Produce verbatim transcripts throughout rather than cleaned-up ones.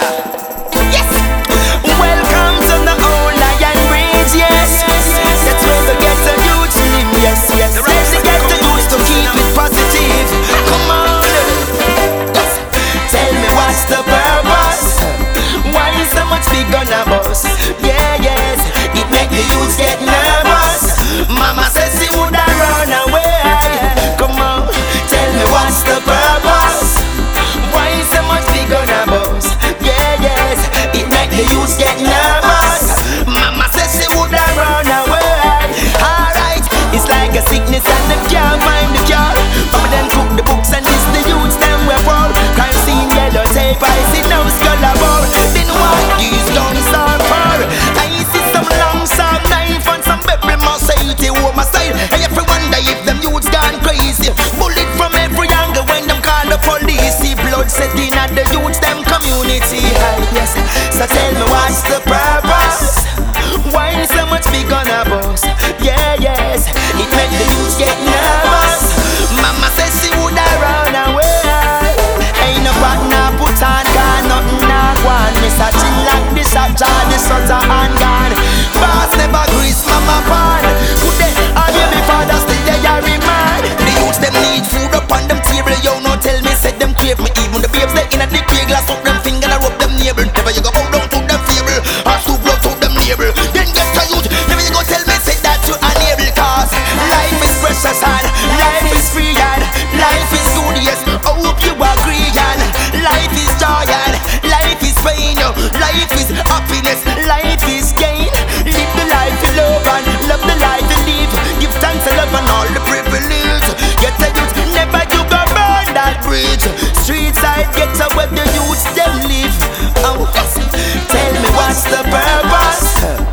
Yes. Welcome to the old Lion Bridge. Yes, that's where the ghetto youths live. Yes, yes. Raise the ghetto youths to keep it positive. Come on. Yes. Tell me what's the purpose? Why is so much big on a bus? Yeah, yes. It make the youths get nervous. Mama says she woulda run away. Come on. Tell me what's the purpose? Why is so much big on a bus? Yeah, yes. It make the youths get nervous. Mama says she woulda run away. Alright. It's like a sickness and them can't find the cure. Mama them cook the books and this the youths them we fall. Crime scene yellow tape. I see no scholar ball. Then what these guns are for? I see some long some knife and some pepper society over my side. And if you wonder if them youths gone crazy, bullet from every angle when them call the police. See blood setting at the youths them community. Yes. So tell me what's the purpose? Why is so much big on a bus? Yeah, yes. It make the youths get nervous. Mama says she woulda run away. Ain't no partner put on gun, nothing not one. Miss a chin like this a jar, this sutter and gone. Boss never grease mama pan. Could they argue me father still they are remind? The youths them need food up on them table. Yo no tell me said them crave me. Even the babes they in a the big glass up them finger and rub them navel. Never you go bow down to them fable or stoop low to them navel. Then get to youth. Never you go tell me say that you unable. Cause life is precious and life is free and life is good. Yes, I hope you agree and life is joy and life is pain. Life is happiness, life is gain. Live the life you love and love the life you live. Give thanks and love and all the privilege. Get a youth, never you go burn that bridge. Street side get to where the youths them live. Oh, yes. Tell me what's the purpose?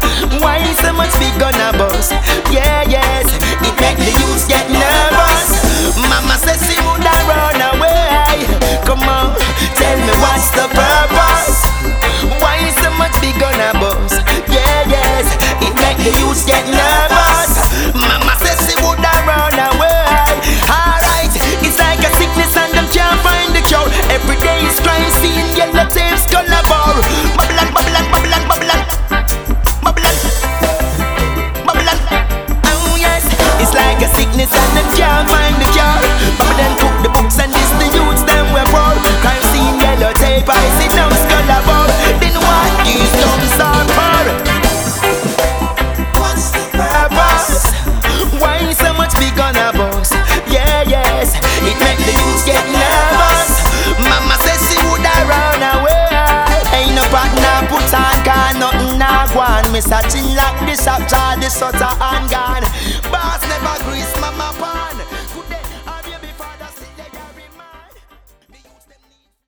Why is so much big on a bus? Yeah, yes. It make the youths get nervous. Mama says she woulda run away. Come on, tell me what's the purpose? Why is so much big on a bus? Yeah, yes. It make the youths get nervous. Mama says she woulda run away. Alright, it's like a sickness and them can't find the cure. Every day is crime scene, yellow tapes, color bar. Babylon, Babylon, Babylon, Babylon, Babylon, Babylon. Oh yes, it's like a sickness and them can't find the cure. Babylon took the books and this the youths them we fall. Crime scene, yellow tape, I see no color bar. Then what these guns are for? What's the purpose? Why so much big on a bus? Yeah, yes. It make the youths get nervous. Mama says she woulda run away. Ain't no partner put on car, nothing not one. Miss a chin like this up, jar this sutter and gone. Boss never grease mama pan.